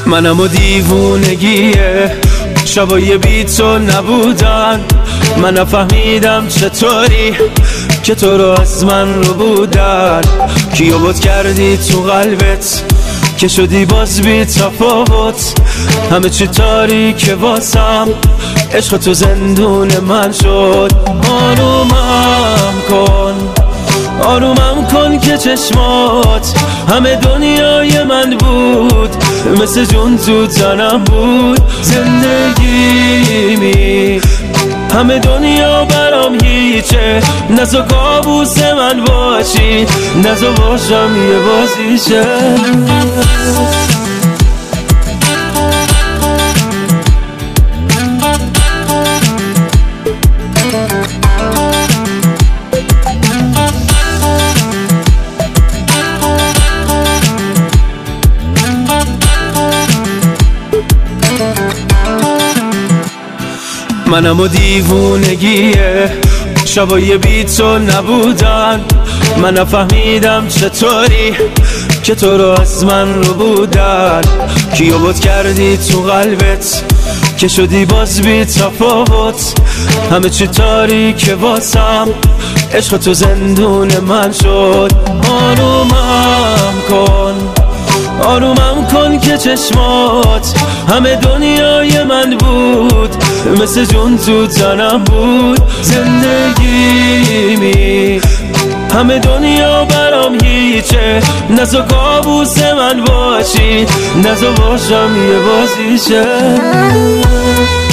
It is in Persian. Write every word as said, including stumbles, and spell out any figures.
منم و دیوونگیه شبای بی تو نبودن. من نفهمیدم چطوری که تو رو از من رو بودن. کیو بود کردی تو قلبت که شدی باز بی تفاوت. همه چی تاریکه واسم، عشق تو زندون من شد. آرومم کن آرومم کن که چشمات همه دنیای من بود، مثل جون تو تنم بود. زندگیمی همه دنیا برام هیچه، نزا کابوس من باشی، نزا باشم یه بازیشه. منم و دیوونگیه شبای بی تو نبودن. من نفهمیدم چطوری که تو رو از من رو بودن. کیو بود کردی تو قلبت که شدی باز بی تفاوت. همه چی تاریکه واسم، عشق تو زندون من شد. آرومم کن آرومم کن که چشمات همه دنیای من بود، مثل جون تو تنم بود. زندگیمی همه دنیا برام هیچه، نزا کابوس من باشی، نزا باشم یه بازیشه.